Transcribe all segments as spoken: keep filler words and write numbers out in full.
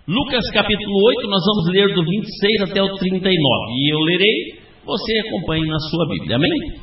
Lucas capítulo oito, nós vamos ler do vinte e seis até o trinta e nove. E eu lerei, você acompanhe na sua Bíblia. Amém?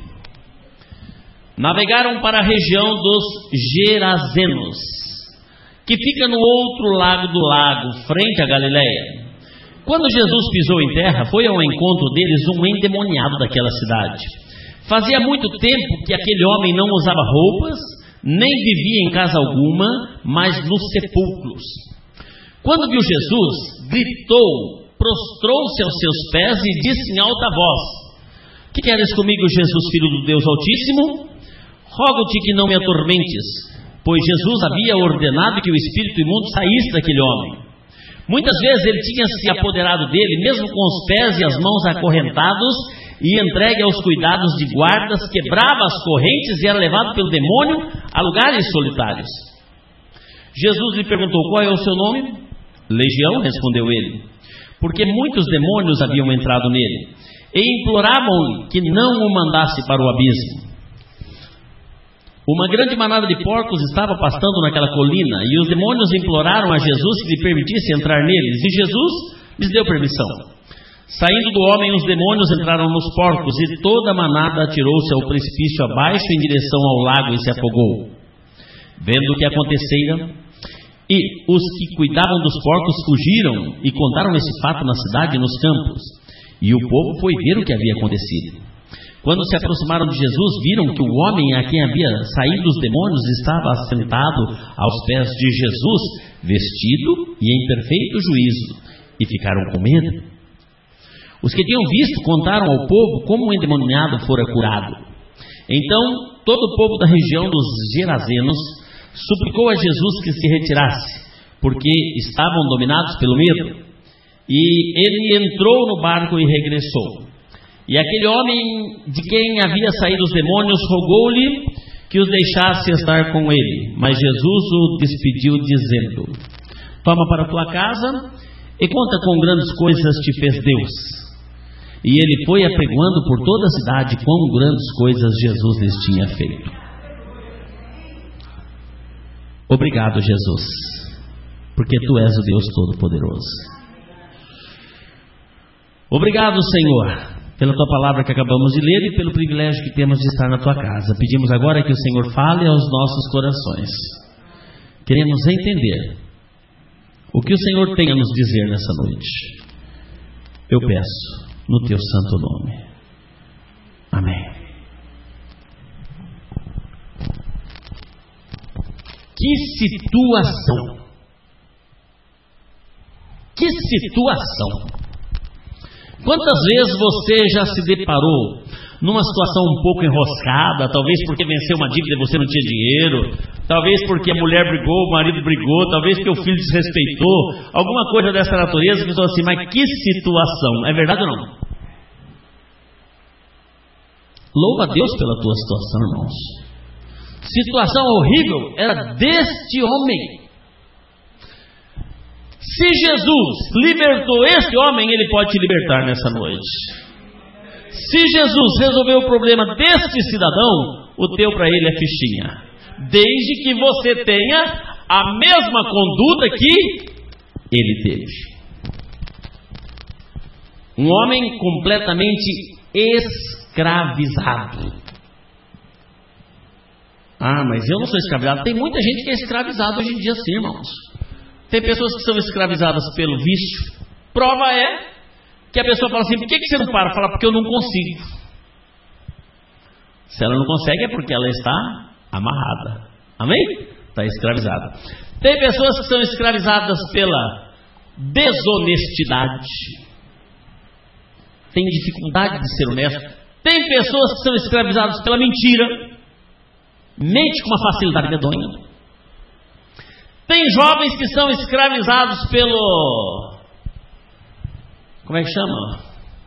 Navegaram para a região dos Gerazenos, que fica no outro lado do lago, frente a Galileia. Quando Jesus pisou em terra, foi ao encontro deles um endemoniado daquela cidade. Fazia muito tempo que aquele homem não usava roupas, nem vivia em casa alguma, mas nos sepulcros. Quando viu Jesus, gritou, prostrou-se aos seus pés e disse em alta voz: Que queres comigo, Jesus, Filho do Deus Altíssimo? Rogo-te que não me atormentes, pois Jesus havia ordenado que o espírito imundo saísse daquele homem. Muitas vezes ele tinha se apoderado dele, mesmo com os pés e as mãos acorrentados, e entregue aos cuidados de guardas, quebrava as correntes e era levado pelo demônio a lugares solitários. Jesus lhe perguntou: Qual é o seu nome? Legião, respondeu ele, porque muitos demônios haviam entrado nele, e imploravam-lhe que não o mandasse para o abismo. Uma grande manada de porcos estava pastando naquela colina, e os demônios imploraram a Jesus que lhe permitisse entrar neles, e Jesus lhes deu permissão. Saindo do homem, os demônios entraram nos porcos, e toda a manada atirou-se ao precipício abaixo em direção ao lago e se afogou. Vendo o que acontecera, e os que cuidavam dos porcos fugiram e contaram esse fato na cidade e nos campos, e o povo foi ver o que havia acontecido. Quando se aproximaram de Jesus, viram que o homem a quem havia saído os demônios estava assentado aos pés de Jesus, vestido e em perfeito juízo, e ficaram com medo. Os que tinham visto contaram ao povo como o endemoniado fora curado. Então, todo o povo da região dos Gerazenos suplicou a Jesus que se retirasse, porque estavam dominados pelo medo. E ele entrou no barco e regressou. E aquele homem de quem havia saído os demônios rogou-lhe que os deixasse estar com ele. Mas Jesus o despediu, dizendo: Toma para a tua casa e conta quão grandes coisas te fez Deus. E ele foi apregoando por toda a cidade quão grandes coisas Jesus lhes tinha feito. Obrigado, Jesus, porque tu és o Deus Todo-Poderoso. Obrigado, Senhor, pela tua palavra que acabamos de ler e pelo privilégio que temos de estar na tua casa. Pedimos agora que o Senhor fale aos nossos corações. Queremos entender o que o Senhor tem a nos dizer nessa noite. Eu peço no teu santo nome. Amém. Que situação! Que situação! Quantas vezes você já se deparou numa situação um pouco enroscada, talvez porque venceu uma dívida e você não tinha dinheiro, talvez porque a mulher brigou, o marido brigou, talvez porque o filho desrespeitou, alguma coisa dessa natureza, que você fala assim: mas que situação! É verdade ou não? Louva a Deus pela tua situação, irmãos. Situação horrível era deste homem. Se Jesus libertou este homem, ele pode te libertar nessa noite. Se Jesus resolveu o problema deste cidadão, o teu para ele é fichinha, desde que você tenha a mesma conduta que ele teve. Um homem completamente escravizado. Ah, mas eu não sou escravizado. Tem muita gente que é escravizada hoje em dia sim, irmãos. Tem pessoas que são escravizadas pelo vício. Prova é que a pessoa fala assim: por que você não para? Fala: porque eu não consigo. Se ela não consegue é porque ela está amarrada. Amém? Está escravizada. Tem pessoas que são escravizadas pela desonestidade. Tem dificuldade de ser honesto. Tem pessoas que são escravizadas pela mentira. Mente com uma facilidade medonha. Tem jovens que são escravizados pelo... Como é que chama?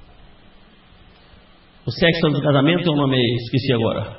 O sexo antes do casamento é um nome, esqueci agora.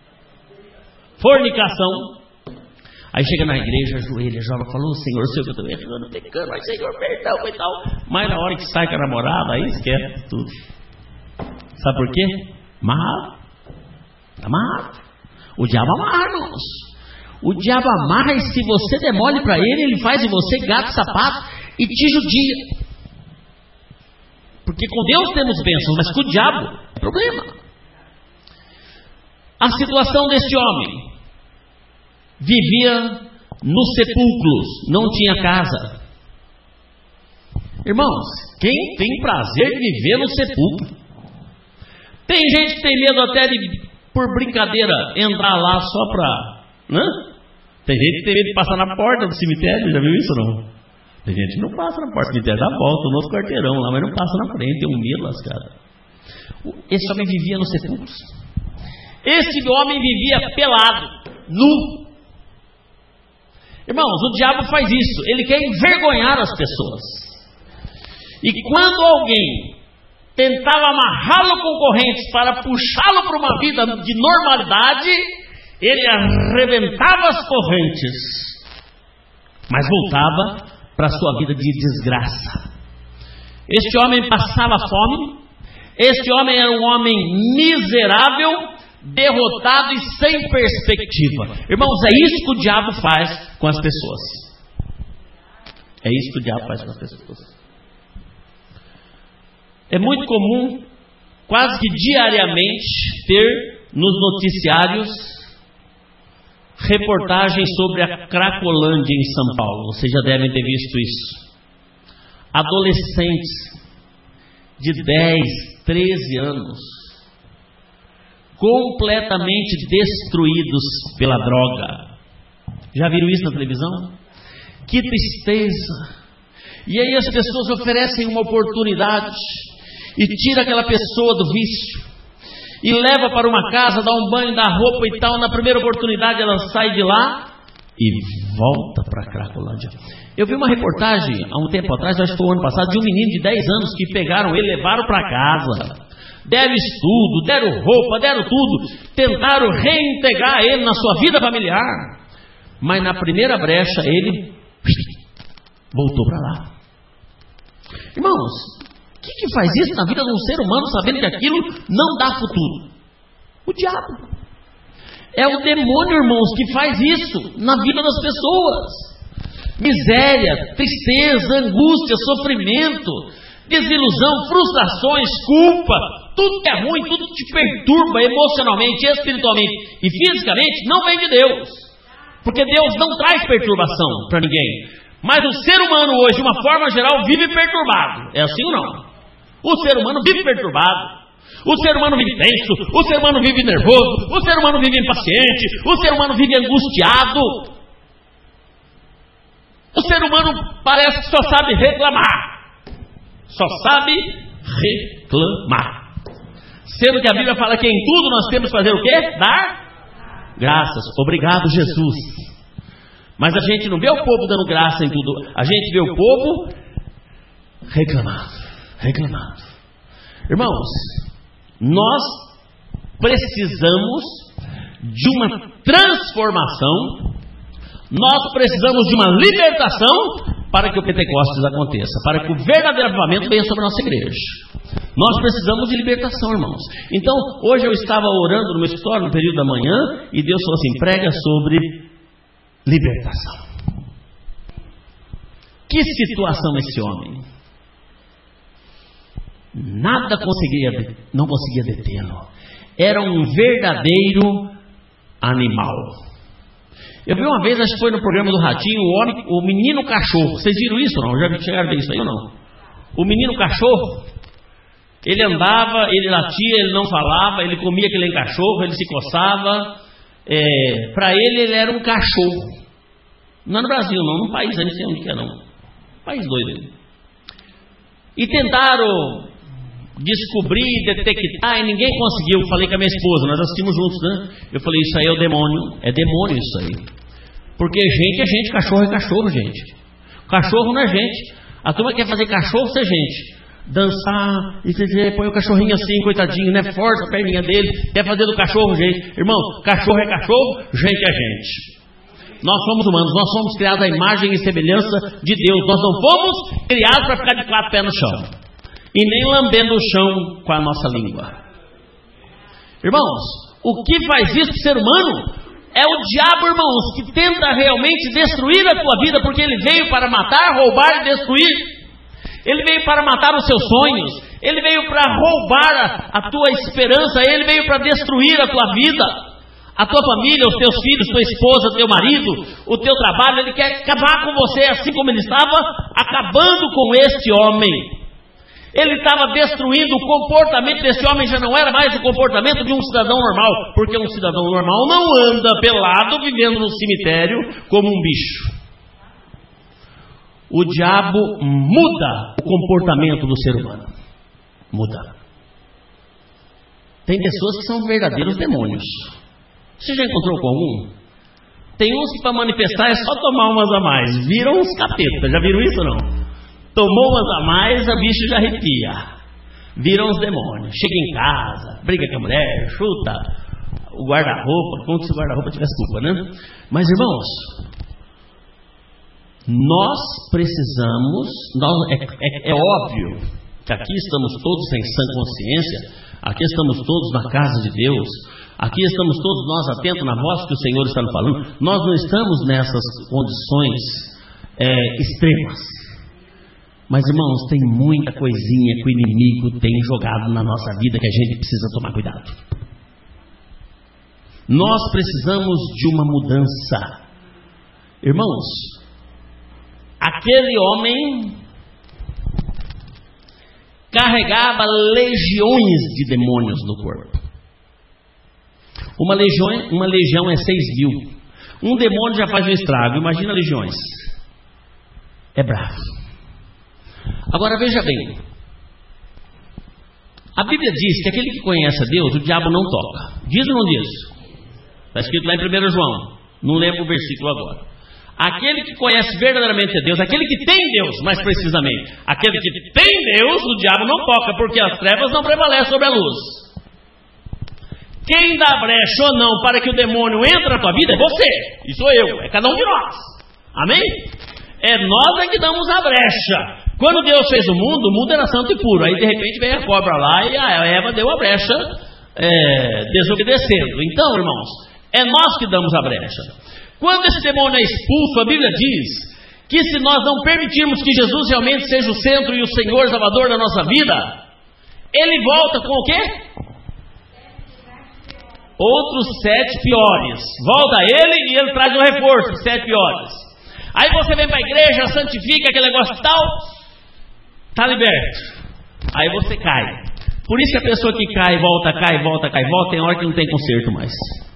Fornicação. Aí chega na igreja, ajoelha, joga, falou: Senhor, sei que eu estou errando, pecando, mas Senhor, perdão e tal. Mas na hora que sai com a namorada, aí esquece tudo. Sabe por quê? Amarrado. Amarrado. O diabo amarra, irmãos. O diabo amarra, e se você demole para ele, ele faz de você gato sapato. e te judia. Porque com Deus temos bênçãos, mas com o diabo é problema. A situação deste homem: vivia nos sepulcros, não tinha casa. Irmãos, quem tem prazer de viver no sepulcro? Tem gente que tem medo até de, por brincadeira, entrar lá só para... Né? Tem gente que tem medo de passar na porta do cemitério, já viu isso ou não? Tem gente que não passa na porta do cemitério, dá volta, o nosso quarteirão lá, mas não passa na frente, tem um medo lascado. Esse homem vivia nos sepulcros. Esse homem vivia pelado, nu. Irmãos, o diabo faz isso, ele quer envergonhar as pessoas. E quando alguém tentava amarrá-lo com correntes para puxá-lo para uma vida de normalidade, ele arrebentava as correntes, mas voltava para a sua vida de desgraça. Este homem passava fome, este homem era um homem miserável, derrotado e sem perspectiva. Irmãos, é isso que o diabo faz com as pessoas. É isso que o diabo faz com as pessoas. É muito comum, quase que diariamente, ter nos noticiários reportagens sobre a Cracolândia em São Paulo. Vocês já devem ter visto isso. Adolescentes de dez, treze anos, completamente destruídos pela droga. Já viram isso na televisão? Que tristeza! E aí as pessoas oferecem uma oportunidade e tira aquela pessoa do vício e leva para uma casa, dá um banho, dá roupa e tal. Na primeira oportunidade ela sai de lá e volta para a Cracolândia. Eu vi uma reportagem há um tempo atrás, acho que foi o ano passado, de um menino de dez anos que pegaram ele, levaram para casa, deram estudo, deram roupa, deram tudo, tentaram reintegrar ele na sua vida familiar, mas na primeira brecha ele voltou para lá. Irmãos, o que, que faz isso na vida de um ser humano, sabendo que aquilo não dá futuro? O diabo. É o demônio, irmãos, que faz isso na vida das pessoas. Miséria, tristeza, angústia, sofrimento, desilusão, frustrações, culpa, tudo que é ruim, tudo que te perturba emocionalmente, espiritualmente e fisicamente, não vem de Deus. Porque Deus não traz perturbação para ninguém. Mas o ser humano hoje, de uma forma geral, vive perturbado. É assim ou não? O ser humano vive perturbado. O ser humano vive tenso. O ser humano vive nervoso. O ser humano vive impaciente. O ser humano vive angustiado. O ser humano parece que só sabe reclamar. Só sabe reclamar. Sendo que a Bíblia fala que em tudo nós temos que fazer o quê? Dar graças. Obrigado, Jesus. Mas a gente não vê o povo dando graça em tudo. A gente vê o povo reclamando, reclamando. Irmãos, nós precisamos de uma transformação. Nós precisamos de uma libertação para que o Pentecostes aconteça, para que o verdadeiro avivamento venha sobre a nossa igreja. Nós precisamos de libertação, irmãos. Então, hoje eu estava orando no meu escritório no período da manhã e Deus falou assim: prega sobre libertação. Que situação esse homem? Nada conseguia, não conseguia detê-lo. Era um verdadeiro animal. Eu vi uma vez, acho que foi no programa do Ratinho, o, homem, o menino cachorro. Vocês viram isso ou não? Já chegaram a ver isso aí ou não? O menino cachorro, ele andava, ele latia, ele não falava, ele comia aquele cachorro, ele se coçava. É, para ele, ele era um cachorro. Não é no Brasil, não, num país, eu não sei onde que é, não. País doido ele. E tentaram descobrir, detectar, e ninguém conseguiu. Falei com a minha esposa, nós assistimos juntos, né? Eu falei: isso aí é o demônio. É demônio isso aí. Porque gente é gente, cachorro é cachorro, gente. Cachorro não é gente. A turma quer fazer cachorro ser gente. Dançar, e dizer, põe o cachorrinho assim, coitadinho, né? Força a perninha dele, quer fazer do cachorro gente. Irmão, cachorro é cachorro, gente é gente. Nós somos humanos, nós somos criados à imagem e semelhança de Deus. Nós não fomos criados para ficar de quatro pés no chão. E nem lambendo o chão com a nossa língua. Irmãos, o que faz isso para o ser humano? É o diabo, irmãos, que tenta realmente destruir a tua vida, porque ele veio para matar, roubar e destruir. Ele veio para matar os seus sonhos, ele veio para roubar a, a tua esperança, ele veio para destruir a tua vida, a tua família, os teus filhos, tua esposa, teu marido, o teu trabalho. Ele quer acabar com você, assim como ele estava acabando com este homem. Ele estava destruindo o comportamento desse homem, já não era mais o comportamento de um cidadão normal, porque um cidadão normal não anda pelado vivendo no cemitério como um bicho. O diabo muda o comportamento do ser humano. Muda. Tem pessoas que são verdadeiros demônios. Você já encontrou com algum? Tem uns que para manifestar é só tomar umas a mais. Viram uns capetas. Já viram isso ou não? Tomou umas a mais, a bicho já arrepia. Viram os demônios. Chega em casa, briga com a mulher, chuta o guarda-roupa, como se o guarda-roupa tivesse culpa, né? Mas, irmãos, nós precisamos, nós, é, é, é óbvio que aqui estamos todos sem sã consciência, aqui estamos todos na casa de Deus, aqui estamos todos nós atentos na voz que o Senhor está nos falando. Nós não estamos nessas condições é, extremas. Mas, irmãos, tem muita coisinha que o inimigo tem jogado na nossa vida que a gente precisa tomar cuidado. Nós precisamos de uma mudança. Irmãos, aquele homem carregava legiões de demônios no corpo. Uma legião, uma legião é seis mil. Um demônio já faz um estrago. Imagina legiões. É bravo. Agora veja bem, a Bíblia diz que aquele que conhece a Deus, o diabo não toca. Diz ou não diz? Está escrito lá em primeiro João, não lembro o versículo agora. Aquele que conhece verdadeiramente a Deus, aquele que tem Deus, mais precisamente, aquele que tem Deus, o diabo não toca, porque as trevas não prevalecem sobre a luz. Quem dá brecha ou não para que o demônio entre na tua vida é você, e sou eu, é cada um de nós. Amém? É nós é que damos a brecha. Quando Deus fez o mundo, o mundo era santo e puro. Aí de repente veio a cobra lá e a Eva deu a brecha, é, desobedecendo. Então, irmãos, é nós que damos a brecha. Quando esse demônio é expulso, a Bíblia diz que se nós não permitirmos que Jesus realmente seja o centro e o Senhor Salvador da nossa vida, ele volta com o quê? Outros sete piores. Volta ele e ele traz um reforço, sete piores. Aí você vem para a igreja, santifica aquele negócio tal, está liberto. Aí você cai. Por isso que a pessoa que cai, volta, cai, volta, cai, volta, tem hora que não tem conserto mais.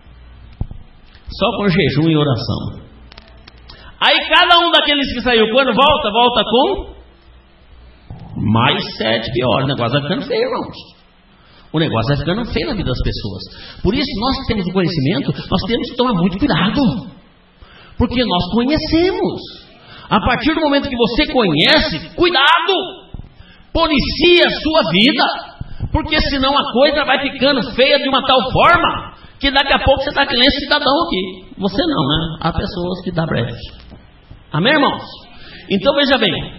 Só com jejum e oração. Aí cada um daqueles que saiu, quando volta, volta com mais sete piores. O negócio vai ficando feio, irmãos. O negócio vai ficando feio na vida das pessoas. Por isso, nós que temos o conhecimento, nós temos que tomar muito cuidado. Porque nós conhecemos. A partir do momento que você conhece, cuidado! Policia a sua vida. Porque senão a coisa vai ficando feia de uma tal forma que daqui a pouco você está que nem esse cidadão aqui. Você não, né? Há pessoas que dão brecha. Amém, irmãos? Então veja bem.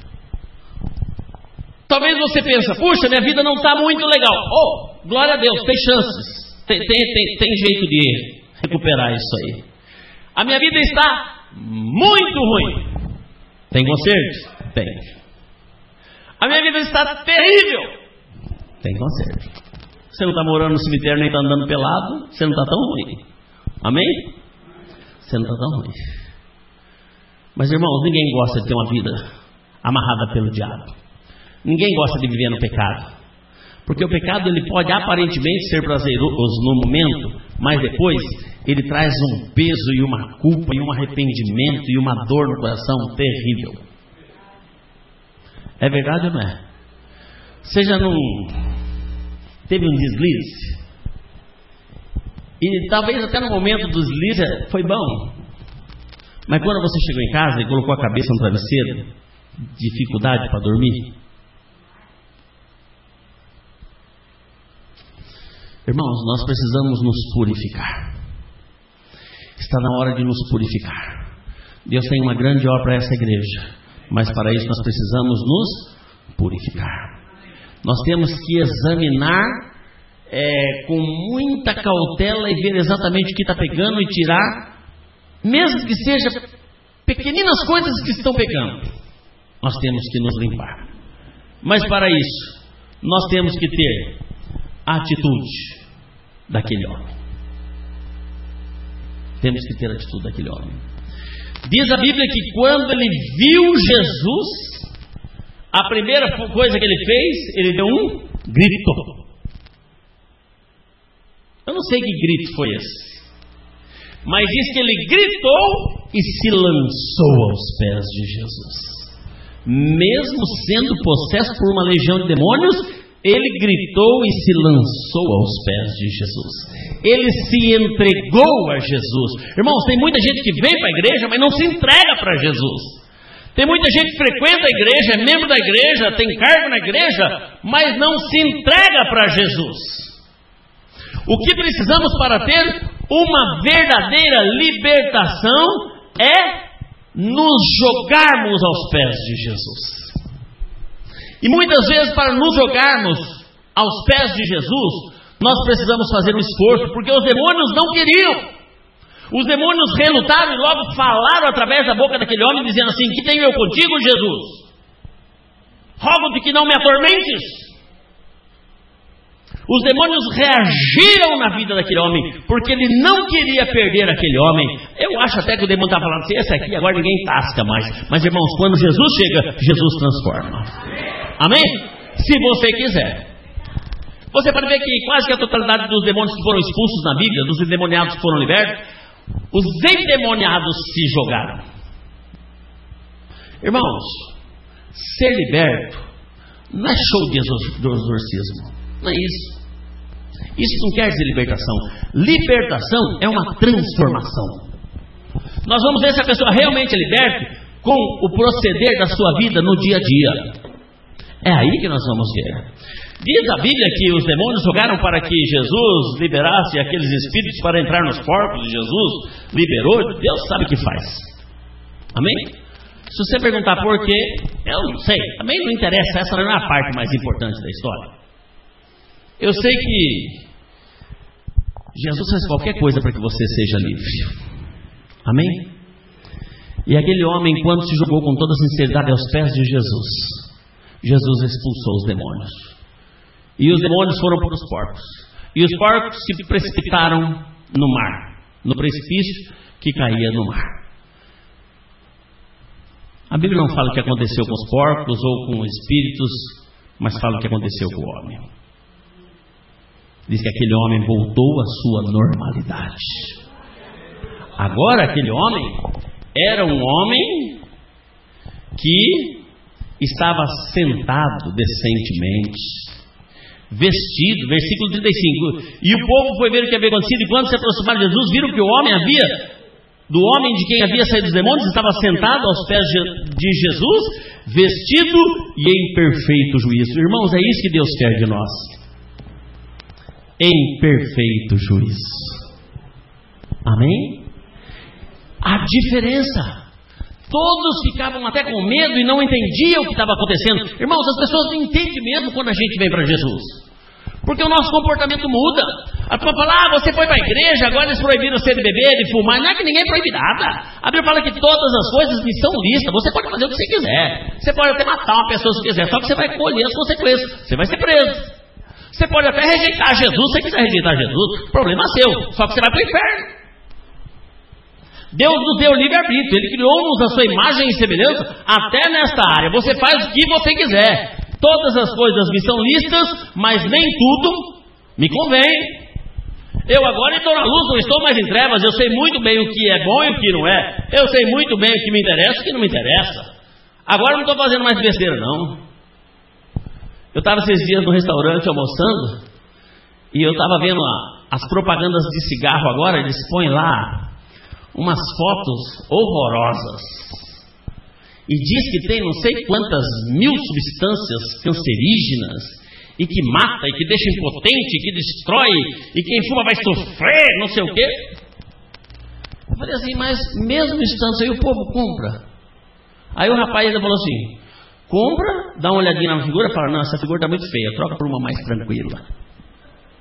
Talvez você pense, puxa, minha vida não está muito legal. Oh, glória a Deus, tem chances. Tem, tem, tem, tem jeito de recuperar isso aí. A minha vida está muito ruim. Tem conserto? Tem. A minha vida está terrível. Tem conserto. Você não está morando no cemitério nem está andando pelado, você não está tão ruim. Amém? Você não está tão ruim. Mas, irmãos, ninguém gosta de ter uma vida amarrada pelo diabo. Ninguém gosta de viver no pecado. Porque o pecado ele pode aparentemente ser prazeroso no momento, mas depois ele traz um peso e uma culpa e um arrependimento e uma dor no coração terrível. É verdade ou não é? Você já não teve um deslize? E talvez até no momento do deslize foi bom. Mas quando você chegou em casa e colocou a cabeça no travesseiro, dificuldade para dormir? Irmãos, nós precisamos nos purificar. Está na hora de nos purificar. Deus tem uma grande obra para essa igreja, mas para isso nós precisamos nos purificar. Nós temos que examinar é, com muita cautela e ver exatamente o que está pegando e tirar, mesmo que seja pequeninas coisas que estão pegando. Nós temos que nos limpar. Mas para isso, nós temos que ter a atitude daquele homem. Temos que ter a atitude daquele homem. Diz a Bíblia que quando ele viu Jesus, a primeira coisa que ele fez, ele deu um grito. Eu não sei que grito foi esse, mas diz que ele gritou e se lançou aos pés de Jesus. Mesmo sendo possesso por uma legião de demônios, ele gritou e se lançou aos pés de Jesus. Ele se entregou a Jesus. Irmãos, tem muita gente que vem para a igreja, mas não se entrega para Jesus. Tem muita gente que frequenta a igreja, é membro da igreja, tem cargo na igreja, mas não se entrega para Jesus. O que precisamos para ter uma verdadeira libertação é nos jogarmos aos pés de Jesus. E muitas vezes, para nos jogarmos aos pés de Jesus, nós precisamos fazer um esforço, porque os demônios não queriam. Os demônios relutaram e logo falaram através da boca daquele homem, dizendo assim: que tenho eu contigo, Jesus? Rogo-te que não me atormentes. Os demônios reagiram na vida daquele homem, porque ele não queria perder aquele homem. Eu acho até que o demônio está falando assim: esse aqui agora ninguém tasca mais. Mas irmãos, quando Jesus chega, Jesus transforma. Amém? Se você quiser. Você pode ver que quase que a totalidade dos demônios que foram expulsos na Bíblia, dos endemoniados que foram libertos, os endemoniados se jogaram. Irmãos, ser liberto não é show de exorcismo. Não é isso. Isso não quer dizer libertação. Libertação é uma transformação. Nós vamos ver se a pessoa realmente é liberta com o proceder da sua vida no dia a dia. É aí que nós vamos ver. Diz a Bíblia que os demônios jogaram para que Jesus liberasse aqueles espíritos para entrar nos corpos, e Jesus liberou. Deus sabe o que faz. Amém? Se você perguntar por quê, eu não sei. Também não interessa, essa não é a parte mais importante da história. Eu sei que Jesus faz qualquer coisa para que você seja livre. Amém? E aquele homem, quando se jogou com toda sinceridade aos pés de Jesus, Jesus expulsou os demônios. E os demônios foram para os porcos. E os porcos se precipitaram no mar, no precipício que caía no mar. A Bíblia não fala o que aconteceu com os porcos ou com os espíritos, mas fala o que aconteceu com o homem. Diz que aquele homem voltou à sua normalidade. Agora aquele homem era um homem que estava sentado decentemente, vestido, versículo trinta e cinco. E o povo foi ver o que havia acontecido, e quando se aproximaram de Jesus, viram que o homem havia, do homem de quem havia saído os demônios, estava sentado aos pés de Jesus, vestido e em perfeito juízo. Irmãos, é isso que Deus quer de nós. Em perfeito juízo. Amém? A diferença. Todos ficavam até com medo e não entendiam o que estava acontecendo. Irmãos, as pessoas não entendem mesmo quando a gente vem para Jesus, porque o nosso comportamento muda. A turma fala: ah, você foi para a igreja, agora eles proibiram você de beber, de fumar. Não é que ninguém proíbe nada. A Bíblia fala que todas as coisas me são listas. Você pode fazer o que você quiser. Você pode até matar uma pessoa se quiser, só que você vai colher as consequências. Você vai ser preso. Você pode até rejeitar Jesus, se você quiser rejeitar Jesus, problema seu, só que você vai para o inferno. Deus nos deu livre-arbítrio, Ele criou-nos a sua imagem e semelhança até nesta área. Você faz o que você quiser. Todas as coisas me são listas, mas nem tudo me convém. Eu agora estou na luz, não estou mais em trevas. Eu sei muito bem o que é bom e o que não é. Eu sei muito bem o que me interessa e o que não me interessa. Agora não estou fazendo mais besteira, não. Eu estava esses dias no restaurante almoçando e eu estava vendo a, as propagandas de cigarro agora. Eles põem lá umas fotos horrorosas e diz que tem não sei quantas mil substâncias cancerígenas e que mata, e que deixa impotente, e que destrói, e quem fuma vai sofrer, não sei o quê. Eu falei assim: mas mesmo estando aí o povo compra. Aí o rapaz ainda falou assim: compra, dá uma olhadinha na figura e fala: não, essa figura está muito feia, troca por uma mais tranquila.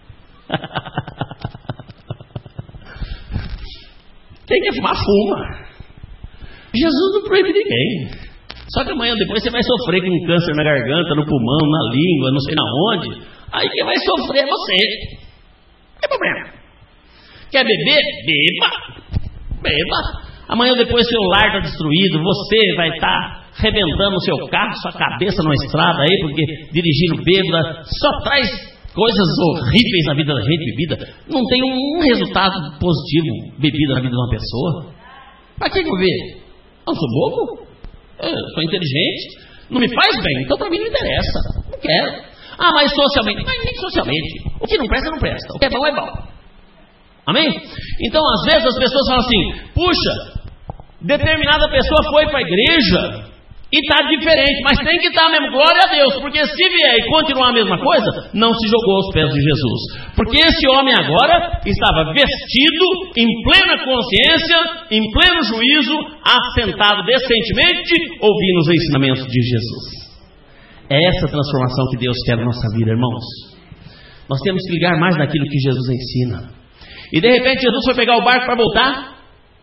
Quem quer fumar, fuma. Jesus não proíbe ninguém. Só que amanhã depois você vai sofrer com um câncer na garganta, no pulmão, na língua, não sei na onde. Aí quem vai sofrer é você. Não tem problema. Quer beber? Beba. Beba. Amanhã depois seu lar está destruído, você vai estar tá arrebentando o seu carro, sua cabeça numa estrada aí, porque dirigindo bêbada, só traz coisas horríveis na vida da gente, bebida. Não tem um resultado positivo, bebida na vida de uma pessoa. Para que eu vou ver? Eu sou bobo? Eu sou inteligente? Não me faz bem, então para mim não interessa. Não quero. Ah, mas socialmente? Mas nem socialmente. O que não presta, não presta. O que é bom, é bom. Amém? Então, às vezes as pessoas falam assim, puxa, determinada pessoa foi para a igreja e está diferente, mas tem que estar mesmo, glória a Deus, porque se vier e continuar a mesma coisa, não se jogou aos pés de Jesus. Porque esse homem agora estava vestido, em plena consciência, em pleno juízo, assentado decentemente, ouvindo os ensinamentos de Jesus. É essa transformação que Deus quer na nossa vida, irmãos. Nós temos que ligar mais naquilo que Jesus ensina. E de repente Jesus foi pegar o barco para voltar.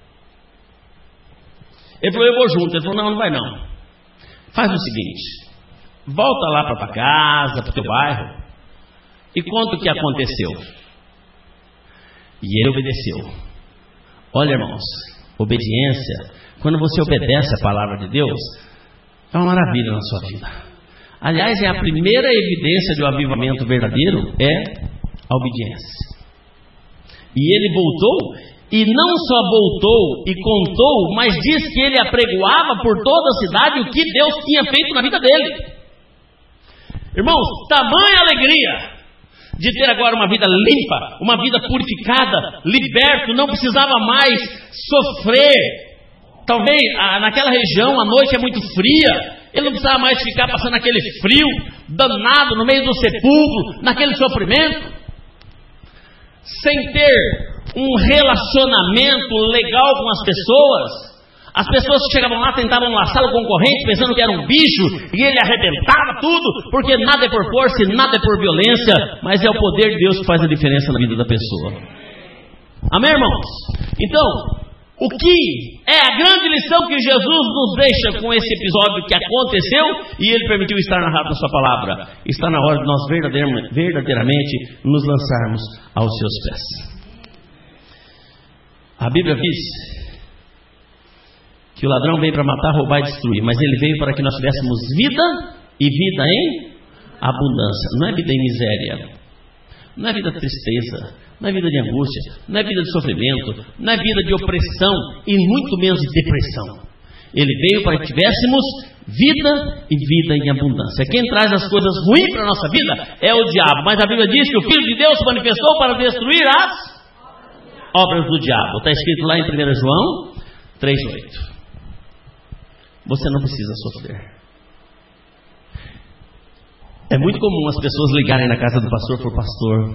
Ele falou, eu vou junto. Ele falou, não, não vai não. Faz o seguinte, volta lá para tua casa, para o teu bairro, e conta o que aconteceu. E ele obedeceu. Olha, irmãos, obediência, quando você obedece a palavra de Deus, é uma maravilha na sua vida. Aliás, é a primeira evidência de um avivamento verdadeiro, é a obediência. E ele voltou, e não só voltou e contou, mas diz que ele apregoava por toda a cidade o que Deus tinha feito na vida dele. Irmãos, tamanha alegria de ter agora uma vida limpa, uma vida purificada, liberto, não precisava mais sofrer. Talvez ah, naquela região a noite é muito fria, ele não precisava mais ficar passando aquele frio danado no meio do sepulcro, naquele sofrimento, sem ter um relacionamento legal com as pessoas. As pessoas que chegavam lá tentavam laçar o concorrente pensando que era um bicho, e ele arrebentava tudo, porque nada é por força e nada é por violência, mas é o poder de Deus que faz a diferença na vida da pessoa. Amém, irmãos? Então, o que é a grande lição que Jesus nos deixa com esse episódio que aconteceu e ele permitiu estar narrado na sua palavra? Está na hora de nós verdadeiramente, verdadeiramente nos lançarmos aos seus pés. A Bíblia diz que o ladrão veio para matar, roubar e destruir, mas ele veio para que nós tivéssemos vida e vida em abundância. Não é vida em miséria, não é vida de tristeza, não é vida de angústia, não é vida de sofrimento, não é vida de opressão e muito menos de depressão. Ele veio para que tivéssemos vida e vida em abundância. Quem traz as coisas ruins para a nossa vida é o diabo, mas a Bíblia diz que o Filho de Deus se manifestou para destruir as obras do diabo. Está escrito lá em primeiro João três, oito. Você não precisa sofrer. É muito comum as pessoas ligarem na casa do pastor por pastor,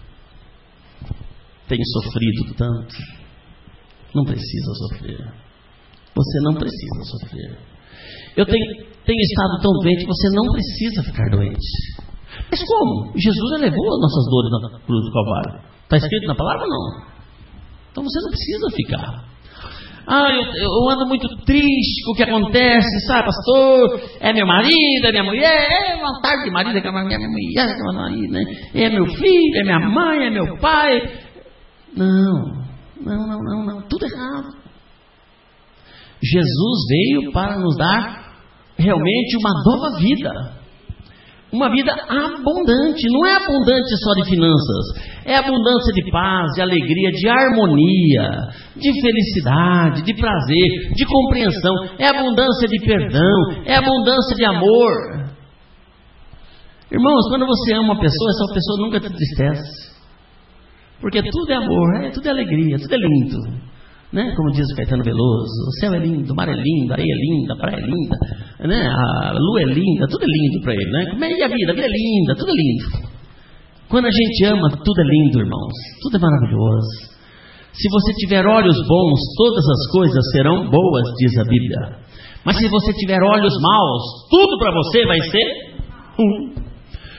tenho sofrido tanto. Não precisa sofrer. Você não precisa sofrer. Eu tenho, tenho estado tão doente, você não precisa ficar doente. Mas como? Jesus levou as nossas dores na cruz do Calvário. Está escrito na palavra ou não? Então você não precisa ficar. Ah, eu, eu ando muito triste com o que acontece, sabe, pastor? É meu marido, é minha mulher, é uma tarde de marido, é minha mulher, é meu marido, né? É meu filho, é minha mãe, é meu pai. Não, não, não, não, não, tudo errado. Jesus veio para nos dar realmente uma nova vida. Uma vida abundante, não é abundante só de finanças, é abundância de paz, de alegria, de harmonia, de felicidade, de prazer, de compreensão, é abundância de perdão, é abundância de amor. Irmãos, quando você ama uma pessoa, essa pessoa nunca te entristece, porque tudo é amor, é, tudo é alegria, tudo é lindo. Né? Como diz o Caetano Veloso, o céu é lindo, o mar é lindo, a areia é linda, a praia é linda, né? A lua é linda, tudo é lindo para ele, né? Como é a vida? A vida é linda, tudo é lindo. Quando a gente ama, tudo é lindo, irmãos, tudo é maravilhoso. Se você tiver olhos bons, todas as coisas serão boas, diz a Bíblia. Mas se você tiver olhos maus, tudo para você vai ser ruim.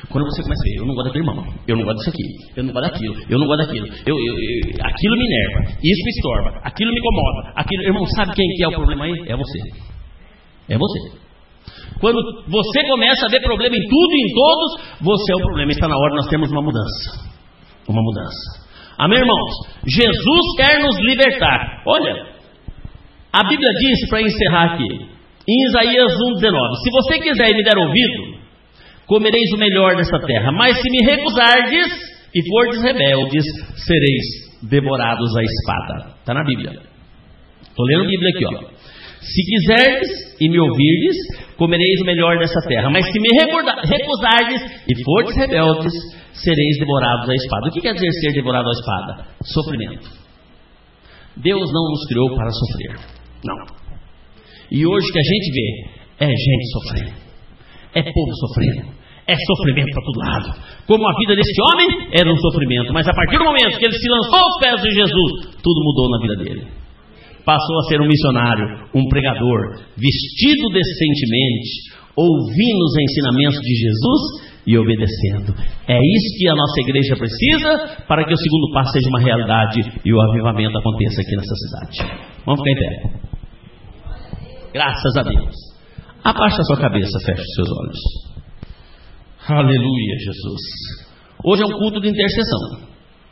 Quando você começa a ver, eu não gosto daquele irmão, eu não gosto disso aqui, eu não gosto daquilo, eu não gosto daquilo, eu, eu, eu, aquilo me enerva, isso me estorba, aquilo me incomoda, aquilo, irmão, sabe quem que é o problema aí? É você. É você. Quando você começa a ver problema em tudo e em todos, você é o problema. Está na hora de nós termos uma mudança. Uma mudança. Amém, irmãos? Jesus quer nos libertar. Olha, a Bíblia diz, para encerrar aqui, em Isaías um, dezenove: se você quiser e me der ouvido, comereis o melhor desta terra, mas se me recusardes e fordes rebeldes, sereis devorados à espada. Está na Bíblia. Estou lendo a Bíblia aqui, ó. Se quiserdes e me ouvirdes, comereis o melhor dessa terra. Mas se me recusardes e fordes rebeldes, sereis devorados à espada. O que quer dizer ser devorado à espada? Sofrimento. Deus não nos criou para sofrer. Não. E hoje que a gente vê, é gente sofrendo. É povo sofrendo. É sofrimento para todo lado. Como a vida desse homem era um sofrimento. Mas a partir do momento que ele se lançou aos pés de Jesus, tudo mudou na vida dele. Passou a ser um missionário, um pregador, vestido decentemente, ouvindo os ensinamentos de Jesus e obedecendo. É isso que a nossa igreja precisa para que o segundo passo seja uma realidade e o avivamento aconteça aqui nessa cidade. Vamos ficar em pé. Graças a Deus. Abaixa a sua cabeça, feche os seus olhos. Aleluia, Jesus. Hoje é um culto de intercessão.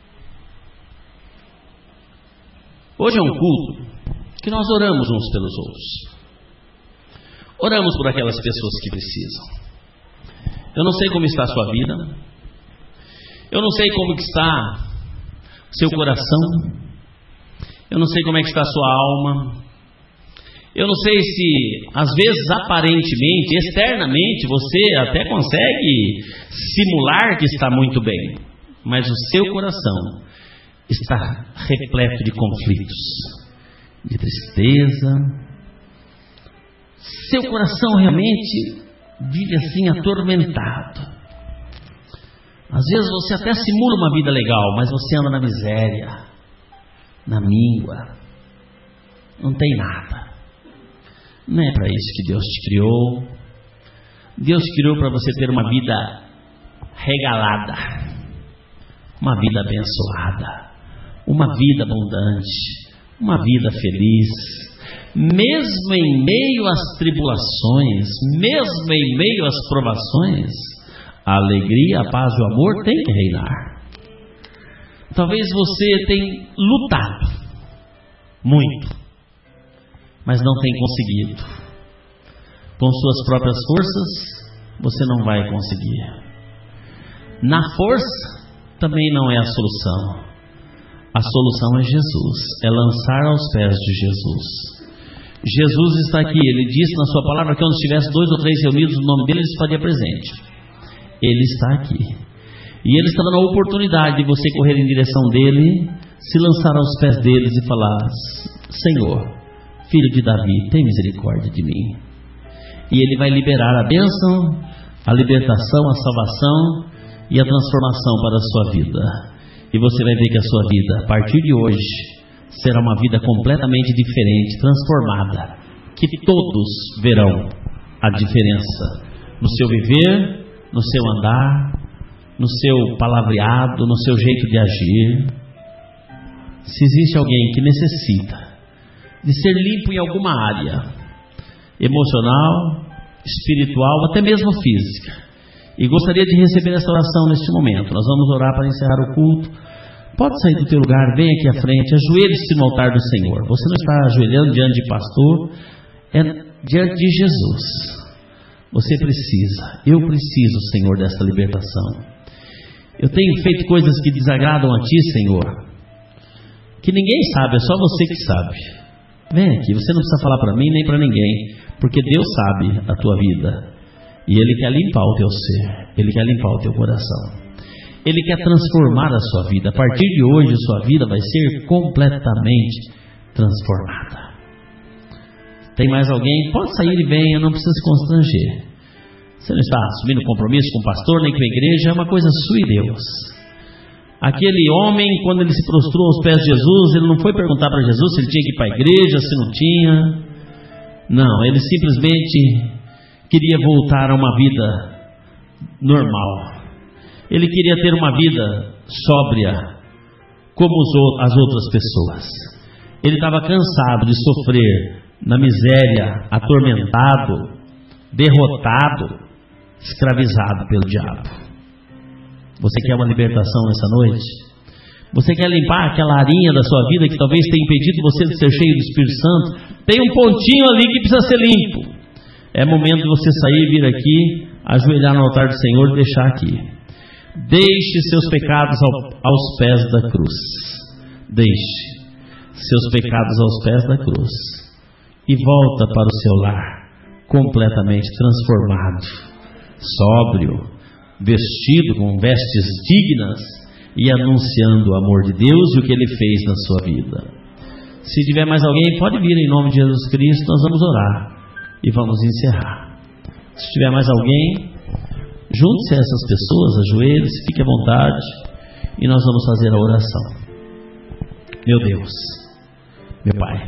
Hoje é um culto que nós oramos uns pelos outros. Oramos por aquelas pessoas que precisam. Eu não sei como está a sua vida. Eu não sei como está o seu coração. Eu não sei como é que está a sua alma. Eu não sei se, às vezes, aparentemente, externamente, você até consegue simular que está muito bem. Mas o seu coração está repleto de conflitos, de tristeza. Seu coração realmente vive assim atormentado. Às vezes você até simula uma vida legal, mas você anda na miséria, na míngua, não tem nada. Não é para isso que Deus te criou. Deus te criou para você ter uma vida regalada, uma vida abençoada, uma vida abundante, uma vida feliz. Mesmo em meio às tribulações, mesmo em meio às provações, a alegria, a paz e o amor têm que reinar. Talvez você tenha lutado muito, mas não tenha conseguido. Com suas próprias forças, você não vai conseguir. Na força, também não é a solução. A solução é Jesus, é lançar aos pés de Jesus. Jesus está aqui, Ele disse na sua palavra que onde estivesse dois ou três reunidos, o nome dele Ele estaria presente. Ele está aqui. E Ele está dando a oportunidade de você correr em direção dEle, se lançar aos pés deles e falar: Senhor, Filho de Davi, tem misericórdia de mim. E Ele vai liberar a bênção, a libertação, a salvação e a transformação para a sua vida. E você vai ver que a sua vida, a partir de hoje, será uma vida completamente diferente, transformada, que todos verão a diferença no seu viver, no seu andar, no seu palavreado, no seu jeito de agir. Se existe alguém que necessita de ser limpo em alguma área, emocional, espiritual, até mesmo física, e gostaria de receber essa oração neste momento, nós vamos orar para encerrar o culto. Pode sair do teu lugar, vem aqui à frente, ajoelhe-se no altar do Senhor. Você não está ajoelhando diante de pastor, é diante de Jesus. Você precisa, eu preciso, Senhor, dessa libertação. Eu tenho feito coisas que desagradam a Ti, Senhor, que ninguém sabe, é só você que sabe. Vem aqui, você não precisa falar para mim nem para ninguém, porque Deus sabe a tua vida, e Ele quer limpar o teu ser, Ele quer limpar o teu coração. Ele quer transformar a sua vida. A partir de hoje, a sua vida vai ser completamente transformada. Tem mais alguém? Pode sair e venha, não precisa se constranger. Você não está assumindo compromisso com o pastor, nem com a igreja, é uma coisa sua e Deus. Aquele homem, quando ele se prostrou aos pés de Jesus, ele não foi perguntar para Jesus se ele tinha que ir para a igreja, se não tinha. Não, ele simplesmente queria voltar a uma vida normal. ele queria ter uma vida sóbria, como as outras pessoas. Ele estava cansado de sofrer na miséria, atormentado, derrotado, escravizado pelo diabo. Você quer uma libertação nessa noite? Você quer limpar aquela arinha da sua vida que talvez tenha impedido você de ser cheio do Espírito Santo? Tem um pontinho ali que precisa ser limpo. É momento de você sair e vir aqui, ajoelhar no altar do Senhor e deixar aqui. Deixe seus pecados ao, aos pés da cruz. Deixe seus pecados aos pés da cruz. E volta para o seu lar, completamente transformado, sóbrio, vestido com vestes dignas e anunciando o amor de Deus e o que Ele fez na sua vida. Se tiver mais alguém, pode vir em nome de Jesus Cristo, nós vamos orar e vamos encerrar. Se tiver mais alguém, junte-se a essas pessoas, ajoelhe-se, fique à vontade e nós vamos fazer a oração. Meu Deus, meu Pai,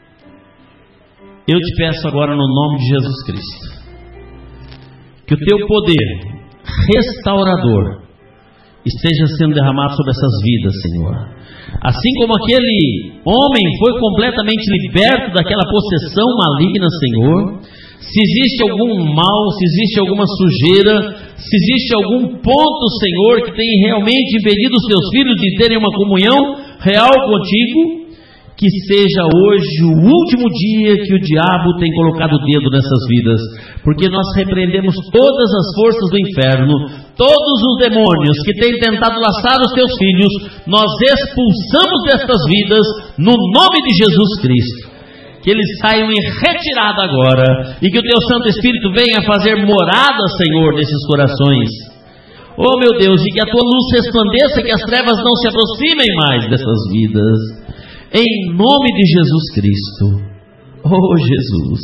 eu te peço agora no nome de Jesus Cristo, que o teu poder restaurador esteja sendo derramado sobre essas vidas, Senhor. Assim como aquele homem foi completamente liberto daquela possessão maligna, Senhor, se existe algum mal, se existe alguma sujeira, se existe algum ponto, Senhor, que tem realmente impedido os teus filhos de terem uma comunhão real contigo, que seja hoje o último dia que o diabo tem colocado o dedo nessas vidas, porque nós repreendemos todas as forças do inferno, todos os demônios que têm tentado laçar os teus filhos, nós expulsamos destas vidas no nome de Jesus Cristo. Que eles saiam em retirada agora e que o teu Santo Espírito venha fazer morada, Senhor, nesses corações. Oh meu Deus, e que a tua luz resplandeça, que as trevas não se aproximem mais dessas vidas. Em nome de Jesus Cristo. Oh Jesus,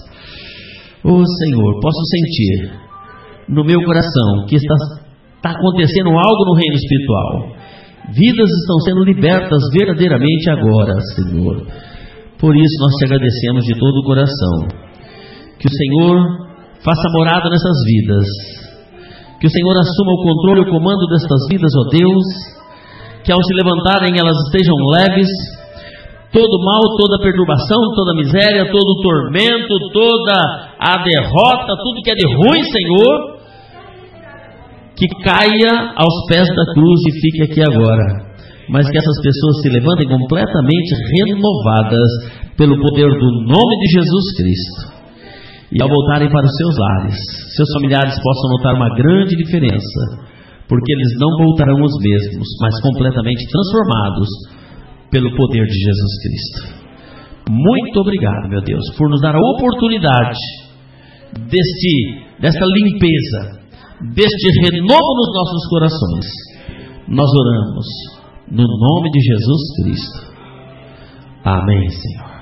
oh Senhor, posso sentir no meu coração que está, está acontecendo algo no reino espiritual. Vidas estão sendo libertas verdadeiramente agora, Senhor. Por isso nós te agradecemos de todo o coração. Que o Senhor faça morada nessas vidas. Que o Senhor assuma o controle e o comando destas vidas, ó Deus. Que ao se levantarem elas estejam leves. Todo mal, toda perturbação, toda miséria, todo tormento, toda a derrota, tudo que é de ruim, Senhor, que caia aos pés da cruz e fique aqui agora. Mas que essas pessoas se levantem completamente renovadas pelo poder do nome de Jesus Cristo. E ao voltarem para os seus lares, seus familiares possam notar uma grande diferença, porque eles não voltarão os mesmos, mas completamente transformados pelo poder de Jesus Cristo. Muito obrigado, meu Deus, por nos dar a oportunidade deste, desta limpeza, deste renovo nos nossos corações. Nós oramos no nome de Jesus Cristo. Amém, Senhor.